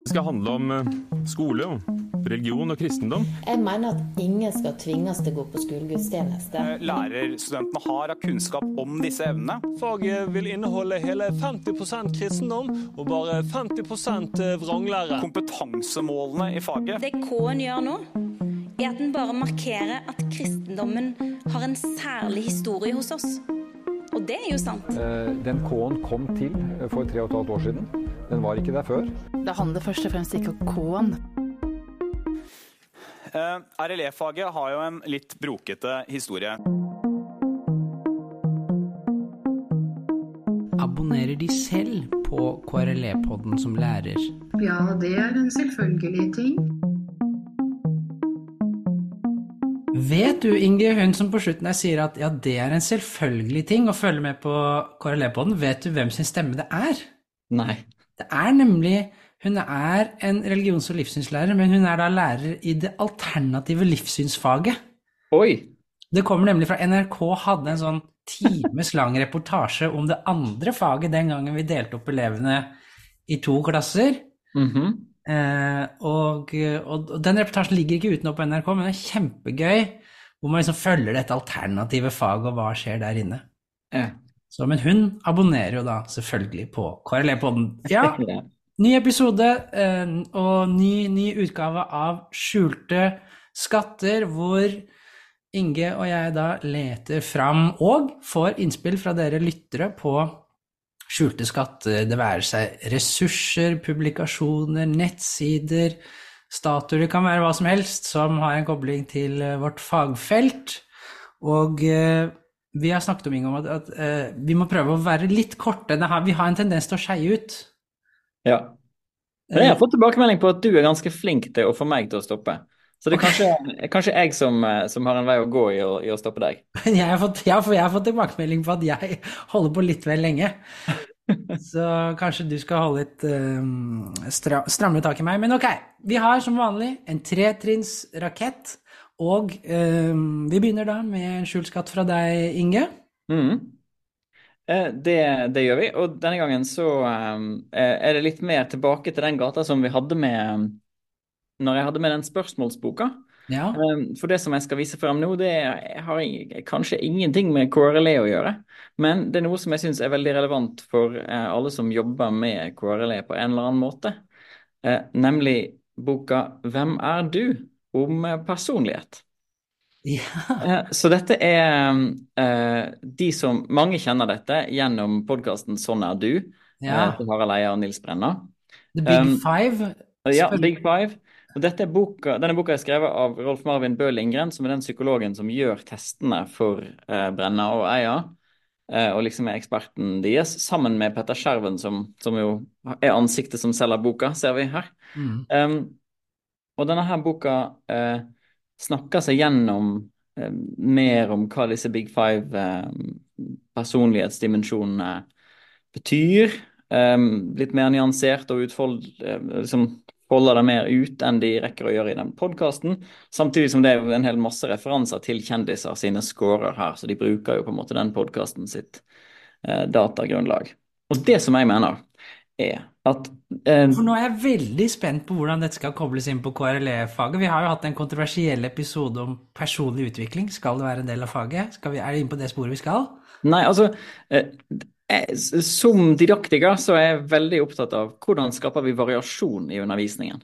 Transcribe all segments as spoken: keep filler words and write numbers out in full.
Det skal handle om eh, skole, religion og kristendom. Jeg mener at ingen skal tvinges til å gå på skolegudstjeneste. Lærerstudentene har av kunnskap om disse evnene. Faget vil inneholde hele femti prosent kristendom og bare femti prosent vranglære. Kompetansemålene i faget. Det K-en gjør nå, er at den bare markerer at kristendommen har en særlig historie hos oss. Og det er jo sant. Den K-en kom til for tre og et halvt år siden. Den var ikke der før. Det handler først og fremst ikke om K-en. R L E-faget har jo en litt brokete historie. Abonnerer de selv på K R L E-podden som lærer? Ja, det er en selvfølgelig ting. Vet du, Inge, hun som på slutten der sier at ja, det er en selvfølgelig ting å følge med på K R L E-podden, vet du hvem sin stemme det er? Nei. Det er nemlig, hun er en religions- og livssynslærer, men hun er da lærer i det alternative livssynsfaget. Oi! Det kommer nemlig fra N R K hadde en sånn times lang reportasje om det andre faget den gangen vi delte opp elevene i to klasser. Mhm. Eh, og, og, og den reportasjen ligger ikke utenpå på N R K, men det er kjempegøy, hvor man liksom følger dette alternative faget og hva skjer der inne. Ja. Så, men hun abonnerer jo da selvfølgelig på K R L E-podden. Ja, ny episode eh, og ny, ny utgave av Skjulte skatter, hvor Inge og jeg da leter fram og får innspill fra dere lyttere på skjulte skatter, det være seg ressurser, publikasjoner, nettsider, statuer, det kan være hva som helst som har en kobling til vårt fagfelt. Og eh, vi har snakket om Inge om at, at eh, vi må prøve å være litt korte. Har, vi har en tendens til å skeie ut. Ja. Men jeg har fått tilbakemelding på at du er ganske flink til å få meg til å stoppe. Så det er kanskje, kanskje jeg som, som har en vei å gå i å, i å stoppe deg. Jeg har, fått, ja, for jeg har fått tilbakemelding på at jeg holder på litt vel lenge. Så kanskje du skal holde litt um, stra, stramme tak i meg. Men ok, vi har som vanlig en tretrinns rakett. Og um, vi begynner da med en skjult skatt fra deg, Inge. Mm. Eh, det, det gjør vi, og denne gangen så um, er det litt mer tilbake til den gata som vi hadde med, når jeg hadde med den spørsmålsboka. Ja. Um, for det som jeg skal vise frem nå, det har kanskje ingenting med K R L E å gjøre, men det er noe som jeg synes er veldig relevant for uh, alle som jobber med K R L E på en eller annen måte, uh, nemlig boka «Hvem er du?» om personlighet. Ja. Så dette er uh, de som, mange kjenner dette gjennom podcasten «Sånn er du», Ja. uh, til Harald Eia og Nils Brenna. The Big Um, Five. Ja, Big Five. Og dette er boka, denne boka er skrevet av Rolf Marvin Bø Lindgren, som er den psykologen som gjør testene for uh, Brenna og Eia, uh, og liksom er eksperten deres, sammen med Petter Skjerven, som, som jo er ansiktet som selger boka, ser vi her. Mm. Um, Og denne her boka eh, snakker seg gjennom eh, mer om hva disse Big Five eh, personlighetsdimensjonene betyr. Eh, litt mer nyansert og utfold, eh, liksom folder det mer ut enn de rekker å gjøre i den podcasten. Samtidig som det er en hel masse referanser til kjendiser sine scorer her, så de bruker jo på en måte den podcasten sitt eh, datagrunnlag. Og det som jeg mener er at eh, For nå er jeg veldig spent på hvordan dette skal kobles inn på K R L E-faget. Vi har jo hatt en kontroversiell episode om personlig utvikling. Skal det være en del av faget? Skal vi, er det inn på det sporet vi skal? Nei, altså eh, eh, som didaktiker så er jeg veldig opptatt av hvordan skaper vi variasjon i undervisningen.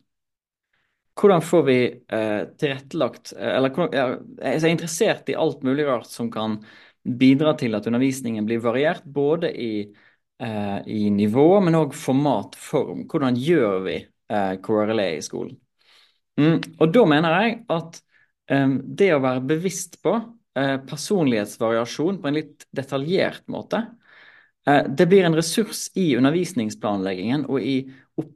Hvordan får vi eh, tilrettelagt, eh, eller hvordan- ja, jeg er interessert i alt mulig rart som kan bidra til at undervisningen blir variert, både i eh, i nivå, men også format, form. Hvordan gjør vi eh, K R L E i skolen? Mm, og da mener jeg at eh, det å være bevisst på eh, personlighetsvariasjon på en litt detaljert måte, eh, det blir en ressurs i undervisningsplanleggingen og i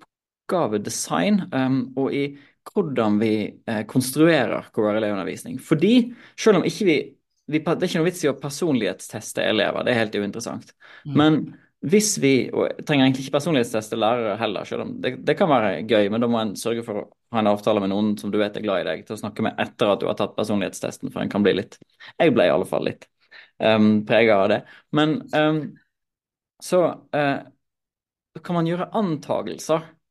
oppgavedesign eh, og i hvordan vi eh, konstruerer K R L E-undervisning. Fordi, selv om ikke vi, vi det er ikke noe vits i å personlighetsteste elever, det er helt uinteressant. Mm. Men hvis vi, og jeg trenger egentlig ikke personlighetsteste lærere heller, selv om det, det kan være gøy, men da må en sørge for å ha en avtale med noen som du vet er glad i deg, til å snakke med etter at du har tatt personlighetstesten, for en kan bli litt, jeg ble i alle fall litt um, preget av det. Men um, så uh, kan man gjøre antagelser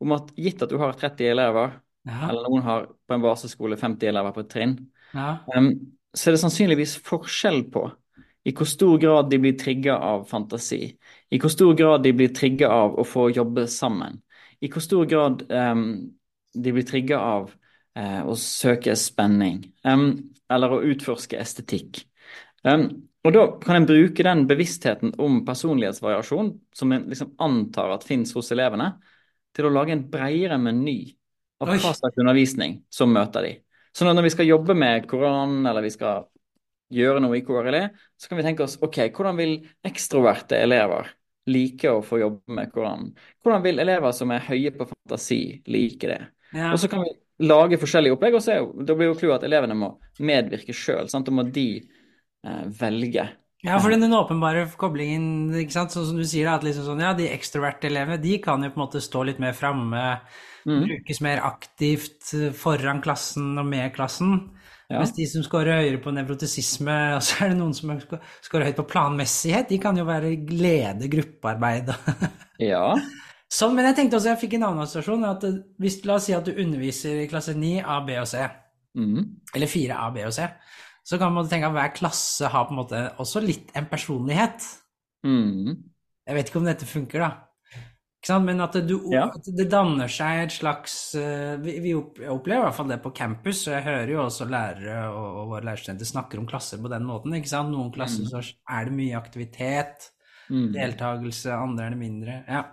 om at gitt at du har tretti elever, Ja. eller noen har på en baseskole femti elever på et trinn, Ja. um, så er det sannsynligvis forskjell på i hvor stor grad de blir trigget av fantasi, i hvor stor grad de blir trigget av å få jobbe sammen, i hvor stor grad um, de blir trigget av uh, å søke spenning, um, eller å utforske estetikk. Um, og da kan en bruke den bevisstheten om personlighetsvariasjon, som en liksom antar at finnes hos elevene, til å lage en bredere meny av Oi. hva slags undervisning som møter de. Så når vi skal jobbe med Koranen, eller vi skal gjøre noe i K R L E, så kan vi tenke oss, ok, hvordan vil ekstroverte elever like å få jobbe med Koranen? Hvordan vil elever som er høye på fantasi like det? Ja. Og så kan vi lage forskjellige opplegg, og så er jo, da blir jo klart at elevene må medvirke selv, sant? Da må de eh, velge. Ja, for den åpenbare koblingen, ikke sant, sånn som du sier da, at liksom sånn, ja, de ekstroverte elevene, de kan jo på en måte stå litt mer fremme, mm. brukes mer aktivt foran klassen og med klassen, ja. Mens de som skårer høyere på nevrotisisme, og så er det noen som skårer høyt på planmessighet, de kan jo være lede gruppearbeid. Ja. Sånn, men jeg tenkte også, jeg fikk en annen assosiasjon, at hvis, la oss si at du underviser i klasse ni A, B og C, mm. eller fire A, B og C, så kan man tenke at hver klasse har på en måte også litt en personlighet. Mm. Jeg vet ikke om dette funker da. Ikke sant? Men at det, ja. at det danner seg et slags... Uh, vi, vi opplever i hvert fall det på campus, så jeg hører jo også lærere og, og våre lærerstudenter snakker om klasser på den måten, ikke sant? Noen klasser mm. så er det mye aktivitet, mm. deltagelse, andre er det mindre. Ja.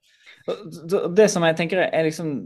Det som jeg tenker er liksom...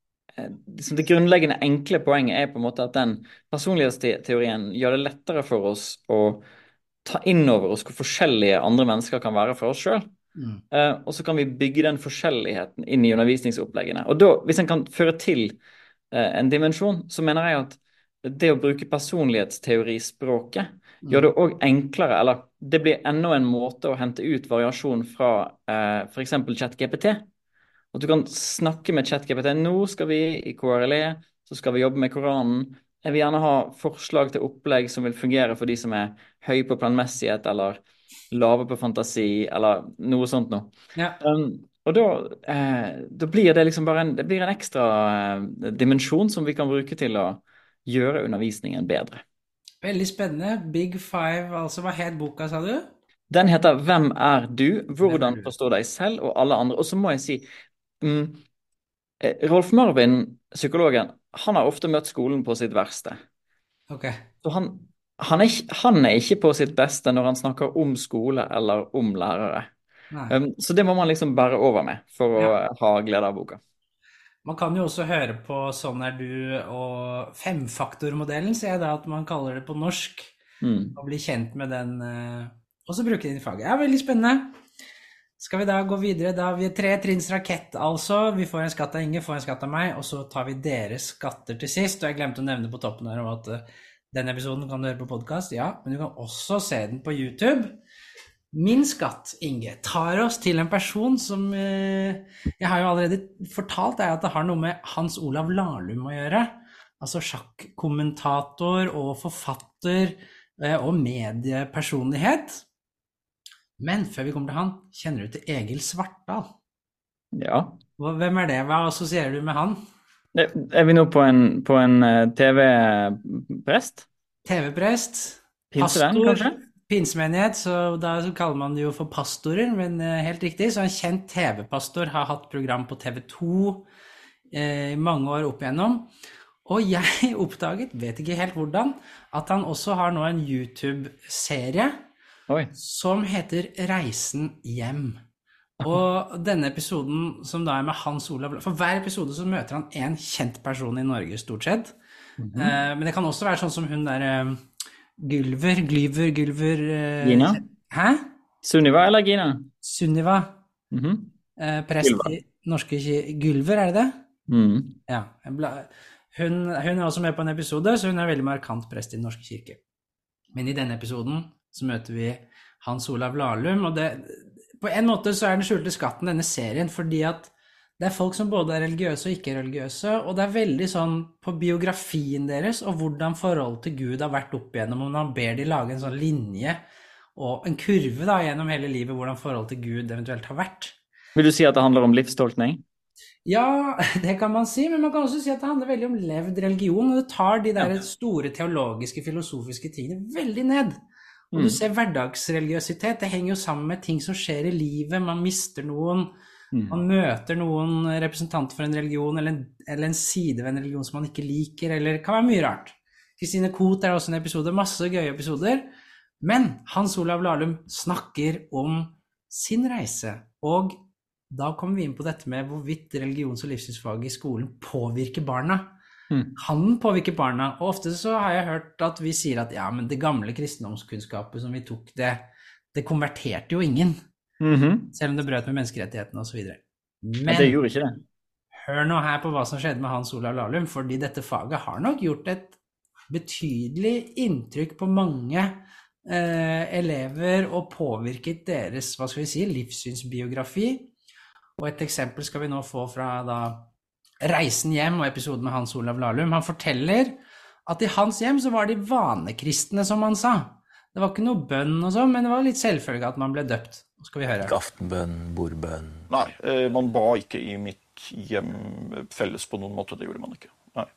Det grunnleggende enkle poenget er på en måte at den personlighetsteorien gjør det lettere for oss å ta inn over oss hvor forskjellige andre mennesker kan være for oss selv. Mm. Uh, og så kan vi bygge den forskjelligheten inn i undervisningsoppleggene. Og da, hvis en kan føre til uh, en dimensjon, så mener jeg at det å bruke personlighetsteorispråket mm. gjør det også enklere, eller det blir enda en måte å hente ut variasjon fra uh, for eksempel ChatGPT. Og du kan snakke med ChatGPT. Nå skal vi i K R L E, så skal vi jobbe med Koranen. Jeg vil gjerne ha forslag til opplegg som vil fungere for de som er høy på planmessighet, eller lave på fantasi, eller noe sånt nå. Ja. Um, og da, eh, da blir det liksom bare en, det blir en ekstra eh, dimensjon som vi kan bruke til å gjøre undervisningen bedre. Veldig spennende. Big Five, altså hva het boka, sa du? Den heter Hvem er du? Hvordan forstå deg selv og alle andre. Og så må jeg si, Mm. Rolf Marvin, psykologen, han har ofte møtt skolen på sitt verste. Okay. Så han, han, er ikke, han er ikke på sitt beste når han snakker om skole eller om lærere. Um, så det må man liksom bære over med for ja. å ha glede av boka. Man kan jo også høre på Sånn er du og femfaktormodellen, sier jeg da at man kaller det på norsk, mm. og bli kjent med den, og så bruke den i faget. Ja, veldig spennende. Skal vi da gå videre? Da har vi tre trinns rakett, altså. Vi får en skatt av Inge, får en skatt av meg, og så tar vi deres skatter til sist. Og jeg glemte å nevne på toppen her om at uh, denne episoden kan du høre på podcast, ja, men du kan også se den på YouTube. Min skatt, Inge, tar oss til en person som uh, jeg har jo allerede fortalt deg at det har noe med Hans Olav Lahlum å gjøre. Altså sjakkommentator og forfatter uh, og mediepersonlighet. Men før vi kommer til han, kjenner du til Egil Svartdal? Ja. Hvem er det? Hva assosierer du med han? Er vi nå på en, på en T V-prest? T V-prest. Pinsevenn, kanskje? Pinsemenighet, så da kaller man det jo for pastorer, men helt riktig. Så en kjent T V-pastor har hatt program på T V to eh, i mange år opp igjennom. Og jeg oppdaget, vet ikke helt hvordan, at han også har nå en YouTube-serie Oi. Som heter Reisen hjem. Og denne episoden som da er med Hans Olav, for hver episode så møter han en kjent person i Norge stort sett. Mm-hmm. eh, men det kan også være sånn som hun der eh, Gylver, Glyver, Gylver eh, Gina? Hæ? Sunniva eller Gina? Sunniva. Mm-hmm. eh, prest Gylver. I norske Gylver, er det det? Mm. Ja. Hun, hun er også med på en episode, så hun er veldig markant prest i den norske kirke. Men i denne episoden så møter vi Hans Olav Lahlum, og det, på en måte så er den skjulte skatten denne serien, fordi at det er folk som både er religiøse og ikke religiøse, og det er veldig sånn på biografien deres, og hvordan forhold til Gud har vært opp igjennom, og man ber de lage en sånn linje, og en kurve da, gjennom hele livet, hvordan forhold til Gud eventuelt har vært. Vil du si at det handler om livstolkning? Ja, det kan man si, men man kan også si at det handler veldig om levd religion, og det tar de der store teologiske, filosofiske tingene veldig ned. Og du ser hverdagsreligiøsitet, det henger jo sammen med ting som skjer i livet, man mister noen, mm. man møter noen representanter for en religion, eller en, eller en side ved en religion som man ikke liker, eller det kan være mye rart. Kristine Koht er også en episode, masse gøye episoder, men Hans Olav Lahlum snakker om sin reise, og da kommer vi inn på dette med hvorvidt religions- og livssynsfaget i skolen påvirker barna. Mm. Kan påvirke barna, og ofte så har jeg hørt at vi sier at ja, men det gamle kristendomskunnskapet som vi tok, det, det konverterte jo ingen, mm-hmm. selv om det brøt med menneskerettighetene og så videre. Men ja, det gjorde ikke det. Hør nå her på hva som skjedde med Hans Olav Lahlum, fordi dette faget har nok gjort et betydelig inntrykk på mange eh, elever og påvirket deres, hva skal vi si, livssynsbiografi. Og et eksempel skal vi nå få fra da Reisen hjem og episoden med Hans Olav Lahlum. Han forteller at i hans hjem så var de vanekristne, som han sa. Det var ikke noe bønn og sånn, men det var litt selvfølge at man ble døpt. Nå skal vi høre. Ikke aftenbønn, bordbønn. Nei, man ba ikke i mitt hjem felles på noen måte, det gjorde man ikke. Nei.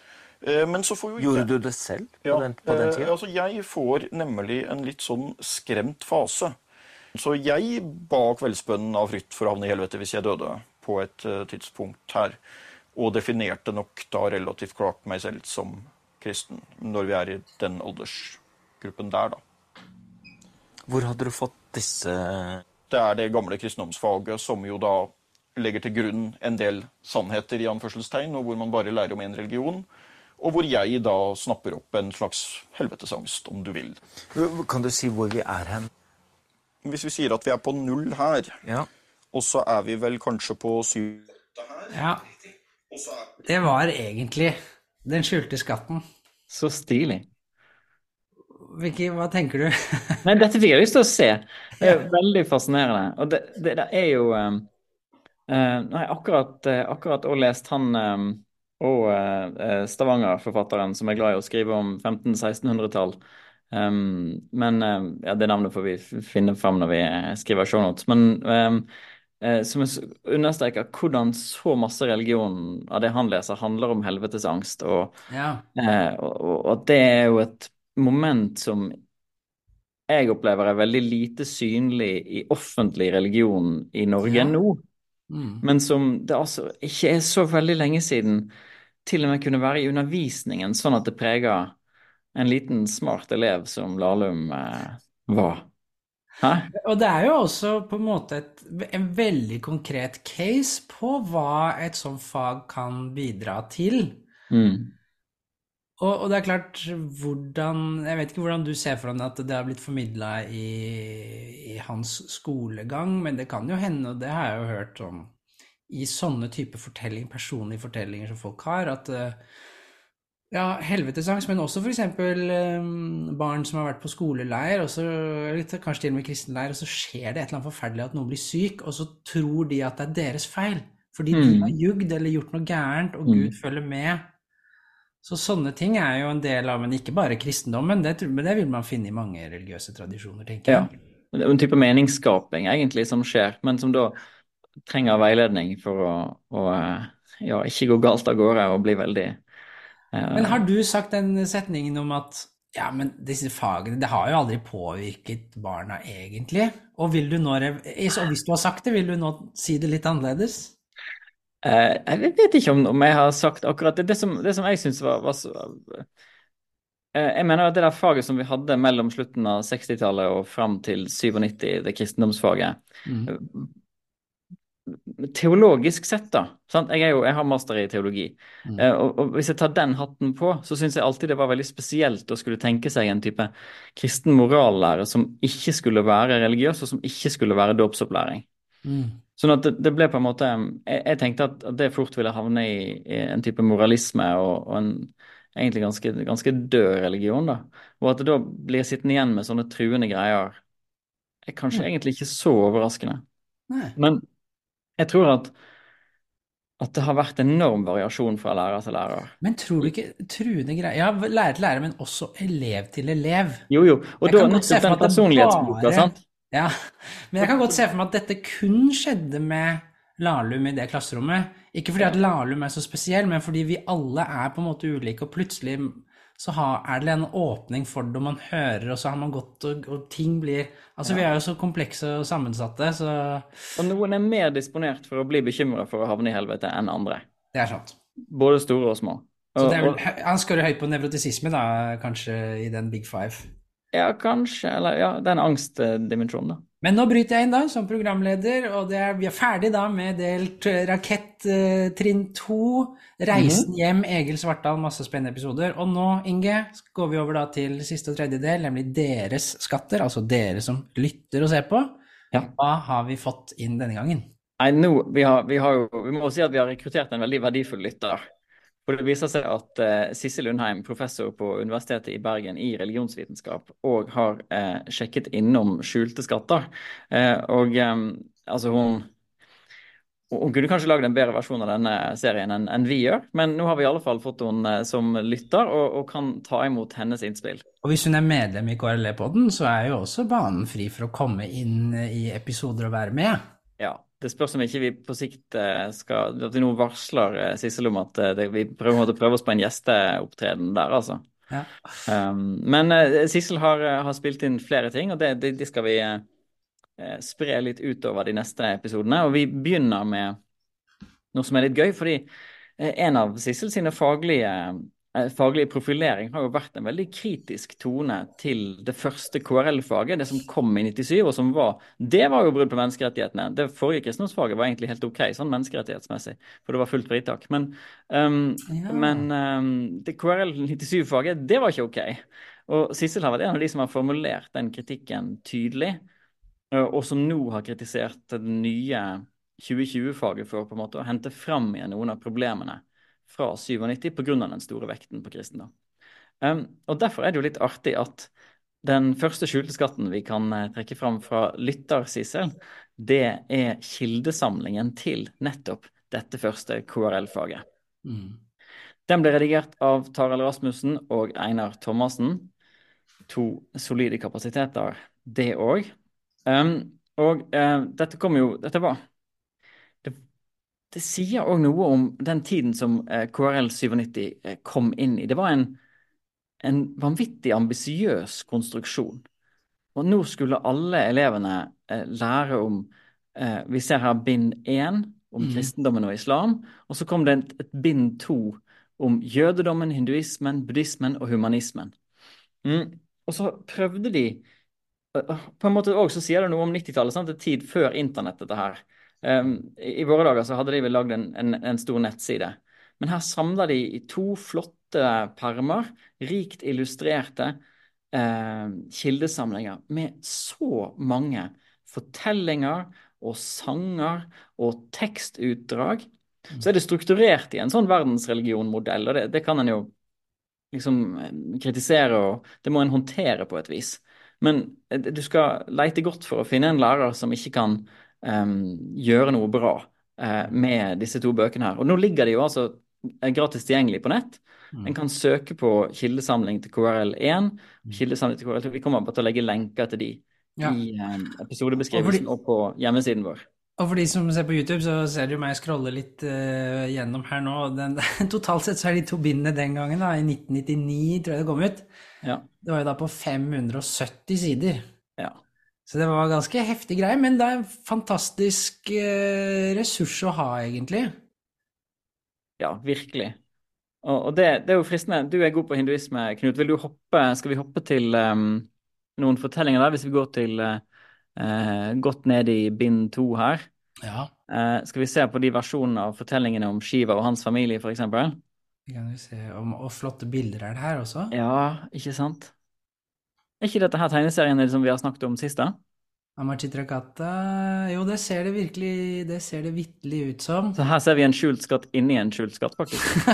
Men så får jo Gjorde du det selv på, ja, den, på den tiden? Altså jeg får nemlig en litt sånn skremt fase. Så jeg ba kveldsbønnen av frykt for å havne i helvete hvis jeg døde på et uh, tidspunkt her, og definerte nok da relativt klart meg selv som kristen, når vi er i den aldersgruppen der da. Hvor hadde du fått disse? Det er det gamle kristendomsfaget som jo da legger til grunn en del sannheter i anførselstegn, og hvor man bare lærer om en religion, og hvor jeg da snapper opp en slags helvetesangst, om du vil. Kan du si hvor vi er hen? Hvis vi sier at vi er på null her, ja. Og så er vi vel kanskje på syv her. Ja, det var egentlig den skjulte skatten. Så stilig. Vicky, hva tenker du? Nei, dette fikk jeg lyst til å se. Det er veldig fascinerende. Og det, det, det er jo... Um, uh, nei, akkurat, uh, akkurat å lest han... Um, og uh, Stavanger-forfatteren som er glad i å skrive om femten-sekstenhundretall. Um, men uh, ja, det navnet får vi finne frem når vi skriver show notes. Men um, uh, som understreker hvordan så masse religion av det han leser handler om helvetesangst, og, ja. uh, og, og at det er jo et moment som jeg opplever er veldig lite synlig i offentlig religion i Norge ja. nå. Mm. Men som det altså ikke er så veldig lenge siden til og med kunne være i undervisningen, sånn at det preger en liten smart elev som Lahlum eh, var. Hæ? Og det er jo også på en måte et, en veldig konkret case på hva et sånt fag kan bidra til. Mm. Og, og det er klart, hvordan, jeg vet ikke hvordan du ser for deg at det har blitt formidlet i, i hans skolegang, men det kan jo hende, og det har jeg jo hørt om, i sånne type fortellinger, personlige fortellinger som folk har, at ja, helvetesangst, men også for eksempel um, barn som har vært på skoleleir, og så, kanskje til og med kristenleir, og så skjer det et eller annet forferdelig at noen blir syk, og så tror de at det er deres feil, fordi mm. de har jugd eller gjort noe gærent, og mm. Gud følger med. Så sånne ting er jo en del av, men ikke bare kristendommen, det, det vil man finne i mange religiøse tradisjoner, tenker jeg. Ja, det er en type meningsskaping egentlig som skjer, men som da trenger veiledning for å, å ja, ikke gå galt av gårde og bli veldig... Uh... Men har du sagt den setningen om at ja, men disse fagene, det har jo aldri påvirket barna egentlig, og vil du nå, så hvis du har sagt det, vil du nå si det litt annerledes? Uh, jeg vet ikke om, om jeg har sagt akkurat det, det som, det som jeg synes var, var så... Uh, jeg mener at det der faget som vi hadde mellom slutten av sekstitallet og frem til syttisju, det kristendomsfaget, mm. teologisk sett da, sant? Jeg, er jo, jeg har master i teologi, mm. uh, og, og hvis jeg tar den hatten på, så synes jeg alltid det var veldig spesielt å skulle tenke seg en type kristen morallære som ikke skulle være religiøs, og som ikke skulle være dåpsopplæring. Mm. Sånn at det, det ble på en måte, jeg, jeg tenkte at, at det fort ville havne i, i en type moralisme, og, og en egentlig ganske, ganske død religion da, og at det da blir sittende igjen med sånne truende greier, er kanskje mm. egentlig ikke så overraskende. Nei. Men jeg tror at, at det har vært enorm variasjon fra lærer til lærer. Men tror du ikke truende greier? Ja, lærer til lærer, men også elev til elev. Jo, jo. Og jeg da nettopp den personlighetsboka, sant? Ja, men jeg kan godt se for meg at dette kun skjedde med Lahlum i det klasserommet. Ikke fordi at Lahlum er så spesiell, men fordi vi alle er på en måte ulike, og plutselig så har, er det en åpning for det, og man hører, og så har man gått, og, og ting blir... Altså, ja. Vi er jo så komplekse og sammensatte, så... Og noen er mer disponert for å bli bekymret for å havne i helvete enn andre. Det er sant. Både store og små. Så det er vel, han skårer høyt på nevrotisisme da, kanskje i den Big Five? Ja, kanskje, eller ja, den angstdimensjonen da. Men nå bryter jeg inn da, som programleder, og det er, vi er ferdig da med delt rakett uh, trinn to, Reisen mm-hmm. hjem, Egil Svartdal, masse spennende episoder. Og nå, Inge, går vi over da til siste og tredje del, nemlig deres skatter, altså dere som lytter og ser på. Ja. Hva har vi fått inn denne gangen? Nei, nå, vi, har, vi, har jo, vi må si at vi har rekruttert en veldig verdifull lytter. For det viser seg at uh, Sissel Undheim, professor på Universitetet i Bergen i religionsvitenskap, og har uh, sjekket innom skjulte skatter. Uh, og um, altså hun, hun kunne kanskje laget en bedre versjon av denne serien enn, enn vi gjør, men nå har vi i alle fall fått hun uh, som lytter, og, og kan ta imot hennes innspill. Og hvis hun er medlem i K R L E-podden, så er jo også banen fri for å komme inn i episoder og være med. Ja. Det spørs om ikke vi på sikt skal, at vi nå varsler Sissel om at det, vi prøver å prøve oss på en gjesteopptreden der, altså. Ja. Um, men uh, Sissel har, har spilt inn flere ting, og det, det, de skal vi uh, spre litt utover de neste episodene, og vi begynner med noe som er litt gøy, fordi uh, en av Sissel sine faglige faglig profilering har jo vært en veldig kritisk tone til det første K R L-faget, det som kom i nittisyv, og som var, det var jo brudd på menneskerettighetene. Det forrige kristendomsfaget var egentlig helt ok, sånn menneskerettighetsmessig, for det var fullt fritak. Men, um, ja. men um, det K R L nittisyv-faget, det var ikke ok. Og Sissel har vært en av de som har formulert den kritikken tydelig, og som nå har kritisert det nye tjue tjue-faget for på en måte å hente frem igjen noen av problemene fra nittisju på grunn av den store vekten på kristendom. Um, og derfor er det jo litt artig at den første skjulte skatten vi kan uh, trekke frem fra lytter Sissel, det er kildesamlingen til nettopp dette første K R L-faget. Mm. Den ble redigert av Tarald Rasmussen og Einar Thomassen. To solide kapasiteter, det også. Um, og uh, dette kom jo, dette var Det sier også noe om den tiden som eh, K R L nittisju eh, kom inn i. Det var en, en vanvittig ambisiøs konstruksjon. Og nå skulle alle elevene eh, lære om, eh, vi ser her bind én, om mm. kristendommen og islam, og så kom det et, et bind to om jødedommen, hinduismen, buddhismen og humanismen. Mm. Og så prøvde de, på en måte også så sier det noe om nittitallet, sant? Det er tid før internett dette her. Um, i, I våre dager så hadde de vel laget en, en, en stor nettside. Men her samler de i to flotte permer, rikt illustrerte eh, kildesamlinger med så mange fortellinger og sanger og tekstutdrag. Mm. Så er det strukturert i en sånn verdensreligionmodell, og det, det kan en jo liksom kritisere, og det må en håndtere på et vis. Men du skal lete godt for å finne en lærer som ikke kan Um, gjøre noe bra uh, med disse to bøkene her. Og nå ligger de jo altså gratis tilgjengelig på nett. Mm. En kan søke på kildesamling til K R L én, kildesamling til K R L to. Vi kommer bare til å legge lenker til de ja. i um, episodebeskrivelsen og, fordi, og på hjemmesiden vår. Og for de som ser på YouTube, så ser du meg scrolle litt uh, gjennom her nå. Den, totalt sett så er de to bindene den gangen, da, i nitten nittini, tror jeg det kom ut. Ja. Det var jo da på fem hundre og sytti sider. Ja. Så det var ganske heftig greie, men det er en fantastisk eh, ressurs å ha, egentlig. Ja, virkelig. Og, og det, det er jo fristende. Du er god på hinduisme, Knut. Vil du hoppe, skal vi hoppe til um, noen fortellinger der, hvis vi går til uh, godt ned i bind to her? Ja. Uh, skal vi se på de versjonene av fortellingene om Shiva og hans familie, for eksempel? Det kan vi se, og, og flotte bilder er det her også. Ja, ikke sant? Er ikke dette her tegneserien som vi har snakket om sist da? Amachitrakata, jo det ser det virkelig, det ser det vitterlig ut som. Så her ser vi en skjult skatt inni en skjult skatt faktisk.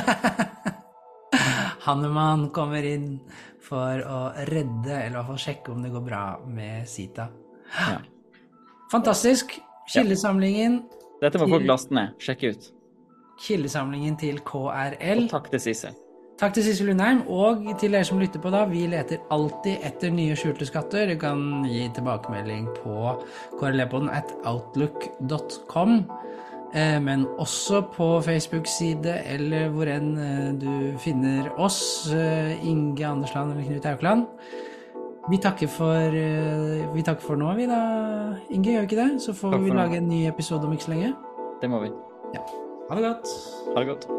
Hanuman kommer inn for å redde, eller i hvert fall sjekke om det går bra med Sita. Ja. Fantastisk, kildesamlingen. Dette må folk laste ned, sjekke ut. Kildesamlingen til K R L. Og takk til Sissel. Takk til Sissel Undheim, og til dere som lytter på da, vi leter alltid etter nye skjulte skatter. Du kan gi tilbakemelding på k r l e podden at outlook dot com. eh, men også på Facebook-side, eller hvor enn eh, du finner oss, eh, Inge Andersland eller Knut Aukland. Vi takker for, eh, vi takker for nå, vi da, Inge, gjør vi ikke det? Så får vi lage en ny episode om ikke så lenge. Det må vi. Ja. Ha det godt. Ha det godt.